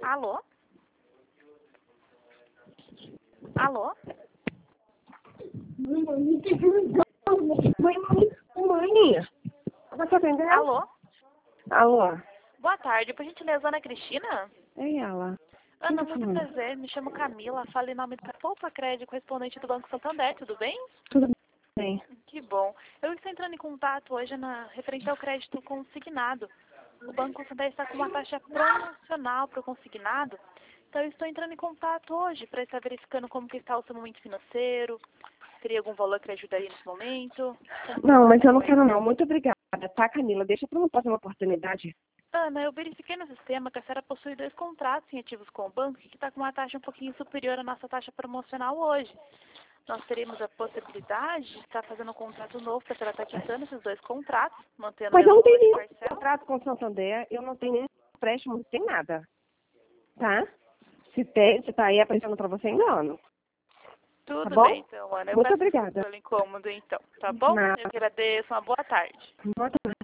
Alô? Alô? Mãe, você atendeu? Alô? Alô? Boa tarde, por gentileza, Ana Cristina? É ela. Ana, muito prazer, me chamo Camila, falo em nome da Poupa Crédito, correspondente do Banco Santander, tudo bem? Tudo bem. Que bom. Eu estou entrando em contato hoje referente ao crédito consignado. O Banco Santander está com uma taxa promocional para o consignado, então eu estou entrando em contato hoje para estar verificando como que está o seu momento financeiro, teria algum valor que lhe ajudaria nesse momento? Não, mas eu não quero não. Muito obrigada, tá, Camila? Deixa para uma próxima oportunidade. Ana, eu verifiquei no sistema que a senhora possui 2 contratos em ativos com o banco que está com uma taxa um pouquinho superior à nossa taxa promocional hoje. Nós teríamos a possibilidade de estar fazendo um contrato novo para a senhora estar quitando esses 2 contratos, mantendo o Mas eu mesmo não tenho valor de nenhum parcela. contrato com o Santander, eu não tenho nenhum empréstimo, não tem nada. Tá? Se tem, se tá aí aparecendo para você, engano. Tá Tudo bom? bem, então, Ana. Eu Muito peço desculpa obrigada. pelo incômodo, então, tá bom? Nada. Eu agradeço. Uma boa tarde. Boa tarde.